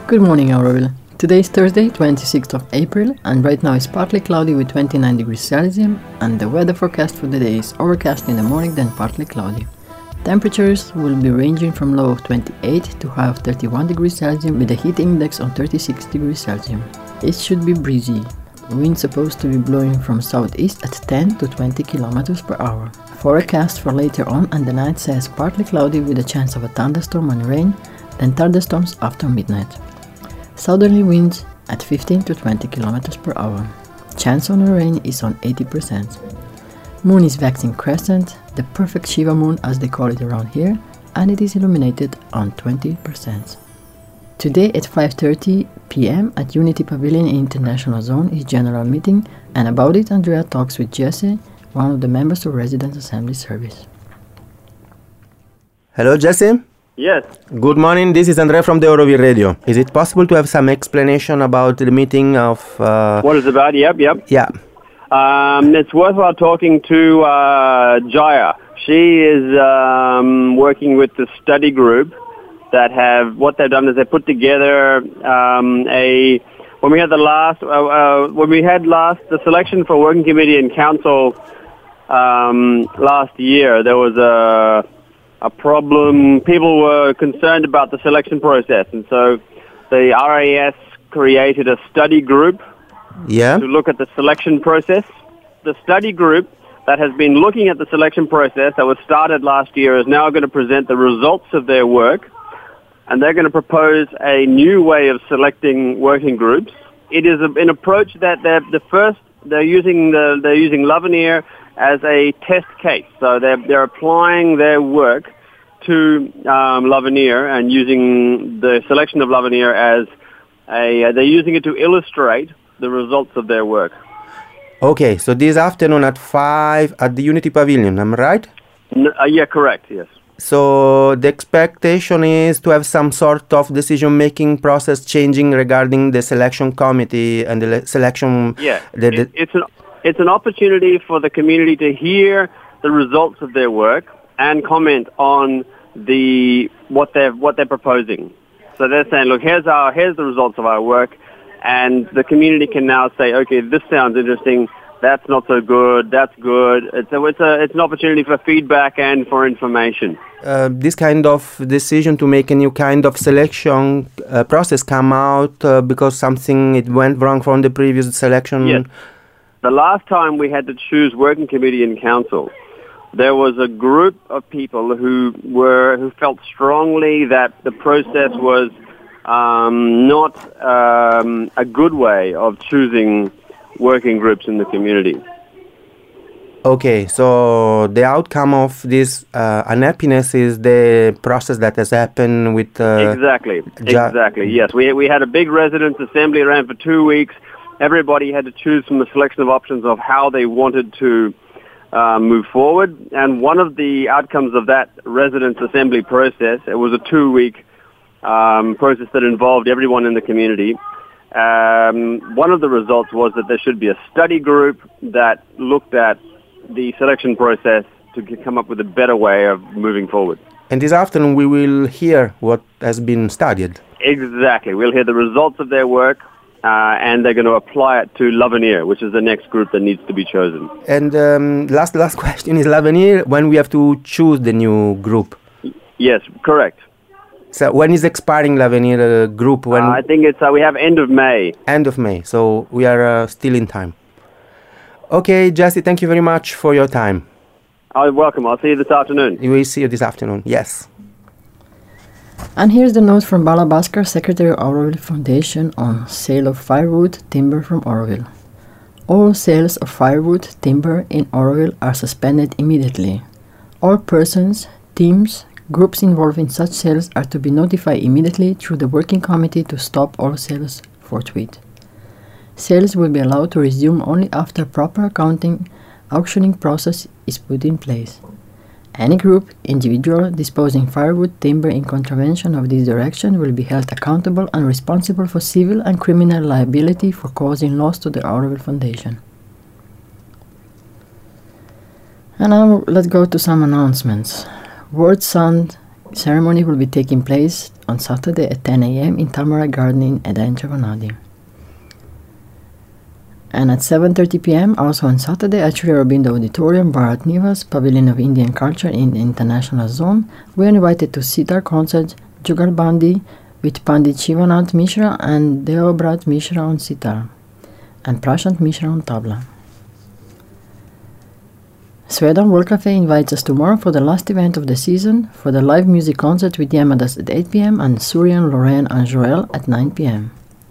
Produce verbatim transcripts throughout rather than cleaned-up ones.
Good morning, Auroville. Today is Thursday, twenty-sixth of April, and right now it's partly cloudy with twenty-nine degrees Celsius, and the weather forecast for the day is overcast in the morning, then partly cloudy. Temperatures will be ranging from low of twenty-eight to high of thirty-one degrees Celsius with a heat index on thirty-six degrees Celsius. It should be breezy. Wind supposed to be blowing from southeast at ten to twenty kilometers per hour. Forecast for later on and the night says partly cloudy with a chance of a thunderstorm and rain, then thunderstorms after midnight. Southerly winds at fifteen to twenty kilometers per hour. Chance on rain is on eighty percent. Moon is waxing crescent, the perfect Shiva moon as they call it around here, and it is illuminated on twenty percent. Today at five thirty p m at Unity Pavilion in International Zone is general meeting, and about it Andrea talks with Jesse, one of the members of Residents Assembly Service. Hello Jesse. Yes. Good morning, this is Andrea from the Auroville Radio. Is it possible to have some explanation about the meeting of... Uh, what it's about? Yep, yep. Yeah. Um, it's worthwhile talking to uh, Jaya. She is um, working with the study group that have... What they've done is they put together um, a... When we had the last... Uh, uh, when we had last... The selection for Working Committee and Council um, last year, there was a... a problem. People were concerned about the selection process, and so the R A S created a study group yeah. to look at the selection process. The study group that has been looking at the selection process that was started last year is now going to present the results of their work, and they're going to propose a new way of selecting working groups. It is a, an approach that they're the first they're using the they're using L'avenir as a test case. So they're, they're applying their work to um, L'Avenir and using the selection of L'Avenir as a, uh, they're using it to illustrate the results of their work. Okay, so this afternoon at five at the Unity Pavilion, am I right? N- uh, yeah, correct, yes. So the expectation is to have some sort of decision-making process changing regarding the selection committee and the le- selection... Yeah, the, the it, it's an It's an opportunity for the community to hear the results of their work and comment on the what they're what they're proposing. So they're saying, look, here's our here's the results of our work, and the community can now say, okay, this sounds interesting. That's not so good. That's good. It's a, it's a it's an opportunity for feedback and for information. Uh, this kind of decision to make a new kind of selection uh, process come out uh, because something it went wrong from the previous selection. Yes. The last time we had to choose working committee and council, there was a group of people who were who felt strongly that the process was um, not um, a good way of choosing working groups in the community. Okay, so the outcome of this uh, unhappiness is the process that has happened with... Uh, exactly, ja- exactly, yes. We, we had a big residents' assembly around for two weeks. Everybody had to choose from the selection of options of how they wanted to uh, move forward. And one of the outcomes of that residents' assembly process, it was a two-week um, process that involved everyone in the community. Um, one of the results was that there should be a study group that looked at the selection process to come up with a better way of moving forward. And this afternoon we will hear what has been studied. Exactly. We'll hear the results of their work. Uh, and they're going to apply it to L'Avenir, which is the next group that needs to be chosen. And um, last last question is L'Avenir, when we have to choose the new group? Yes, correct. So when is expiring L'Avenir uh, group? When uh, I think it's uh, we have end of May. End of May, so we are uh, still in time. Okay, Jesse, thank you very much for your time. Oh, welcome. I'll see you this afternoon. We will see you this afternoon, yes. And here's the note from Bala Bhaskar, Secretary of Auroville Foundation, on sale of firewood timber from Auroville. All sales of firewood timber in Auroville are suspended immediately. All persons, teams, groups involved in such sales are to be notified immediately through the working committee to stop all sales forthwith. Sales will be allowed to resume only after a proper accounting auctioning process is put in place. Any group, individual, disposing firewood timber in contravention of this direction will be held accountable and responsible for civil and criminal liability for causing loss to the Auroville Foundation. And now let's go to some announcements. Word Sound ceremony will be taking place on Saturday at ten a.m. in Tamara Garden in Eden Chavanadi. And at seven thirty p.m. also on Saturday at Sri Aurobindo Auditorium, Bharat Nivas, Pavilion of Indian Culture in the International Zone, we are invited to sitar concert Jugalbandi with Pandit Shivanath Mishra and Deobrat Mishra on sitar and Prashant Mishra on tabla. Sweden World Cafe invites us tomorrow for the last event of the season for the live music concert with Yamadas at eight p.m. and Suryan, Lorraine and Joel at nine p.m.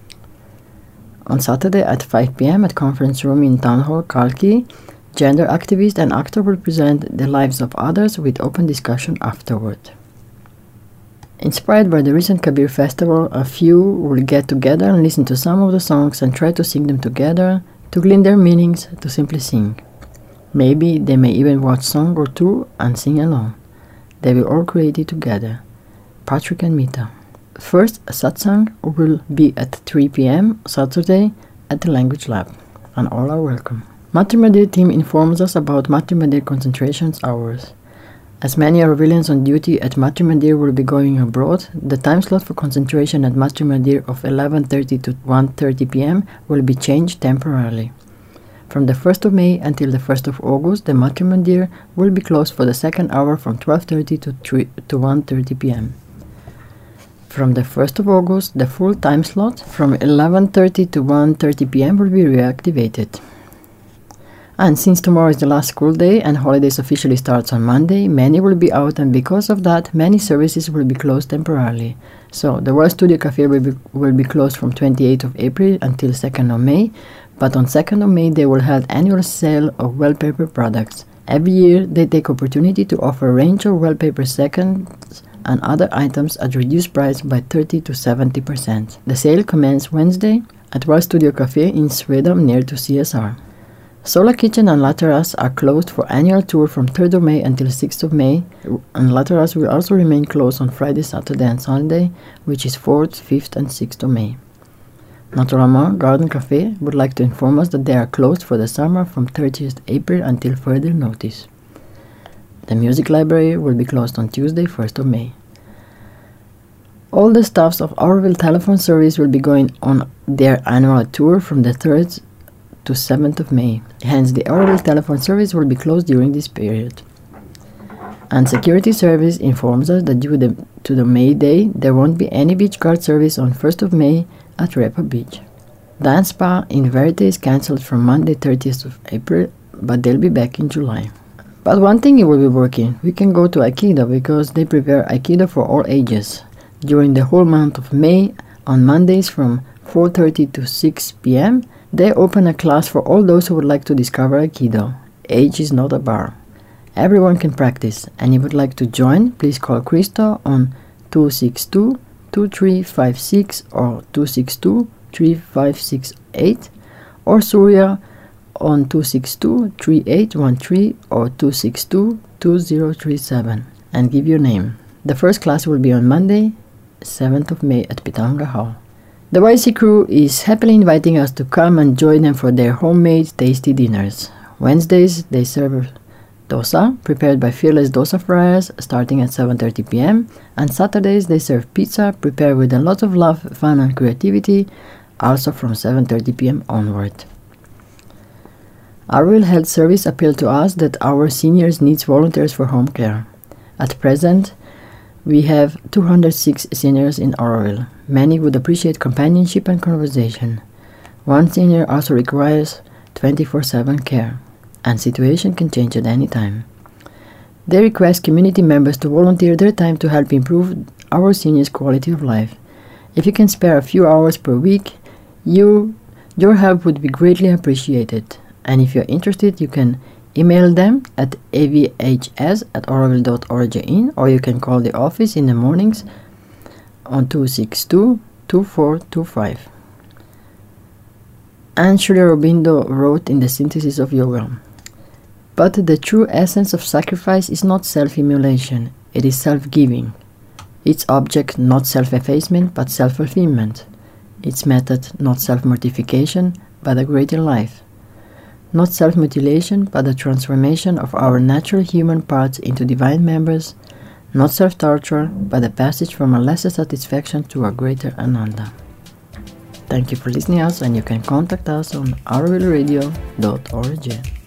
On Saturday at five p.m. at Conference Room in Town Hall, Kalki, gender activist and actor will present the lives of others with open discussion afterward. Inspired by the recent Kabir festival, a few will get together and listen to some of the songs and try to sing them together, to glean their meanings, to simply sing. Maybe they may even watch a song or two and sing along. They will all create it together. Patrick and Mita. First, a satsang will be at three p.m. Saturday at the Language Lab, and all are welcome. Matri Mandir team informs us about Matri Mandir concentration hours. As many Aurovilians on duty at Matri Mandir will be going abroad, the time slot for concentration at Matri Mandir of eleven thirty to one thirty p.m. will be changed temporarily. From the first of May until the first of August, the Matri Mandir will be closed for the second hour from twelve thirty to one thirty p.m. From the first of August, the full time slot from eleven thirty to one thirty p.m. will be reactivated. And since tomorrow is the last school day and holidays officially starts on Monday, many will be out, and because of that, many services will be closed temporarily. So, the World Studio Cafe will be, will be closed from twenty-eighth of April until second of May, but on second of May they will have annual sale of wallpaper products. Every year, they take opportunity to offer a range of wallpaper seconds and other items at reduced price by thirty to seventy percent. The sale commences Wednesday at World Studio Cafe in Sweden near to C S R. Solar Kitchen and La Terrace are closed for annual tour from third of May until sixth of May, and La Terrace will also remain closed on Friday, Saturday and Sunday, which is fourth, fifth and sixth of May. Naturellement Garden Cafe would like to inform us that they are closed for the summer from thirtieth of April until further notice. The Music Library will be closed on Tuesday, first of May. All the staffs of Auroville Telephone Service will be going on their annual tour from the third to seventh of May. Hence, the Auroville Telephone Service will be closed during this period. And Security Service informs us that due the, to the May Day, there won't be any beach guard service on first of May at Repa Beach. Dance Spa in Verite is cancelled from Monday, thirtieth of April, but they'll be back in July. But one thing it will be working, we can go to Aikido because they prepare Aikido for all ages. During the whole month of May, on Mondays from four thirty to six p.m., they open a class for all those who would like to discover Aikido. Age is not a bar. Everyone can practice, and if you would like to join, please call Christo on two six two, two three five six or two six two, three five six eight, or Surya on two six two, three eight one three or two six two, two zero three seven, and give your name. The first class will be on Monday, seventh of May at Pitanga Hall. The Y C crew is happily inviting us to come and join them for their homemade tasty dinners. Wednesdays they serve dosa, prepared by Fearless Dosa Fryers, starting at seven thirty p.m. and Saturdays they serve pizza, prepared with a lot of love, fun and creativity, also from seven thirty p.m. onward. Auroville Health Service appealed to us that our seniors needs volunteers for home care. At present, we have two hundred six seniors in Auroville. Many would appreciate companionship and conversation. One senior also requires twenty-four seven care, and situation can change at any time. They request community members to volunteer their time to help improve our seniors' quality of life. If you can spare a few hours per week, you, your help would be greatly appreciated. And if you're interested, you can email them at a v h s at auroville dot org in, or you can call the office in the mornings on two six two, two four two five. And Sri Aurobindo wrote in the Synthesis of Yoga, "But the true essence of sacrifice is not self-immolation, it is self-giving. Its object not self-effacement, but self-fulfillment. Its method not self-mortification, but a greater life. Not self-mutilation, but the transformation of our natural human parts into divine members, not self-torture, but a passage from a lesser satisfaction to a greater ananda. Thank you for listening us, and you can contact us on arvel radio dot org.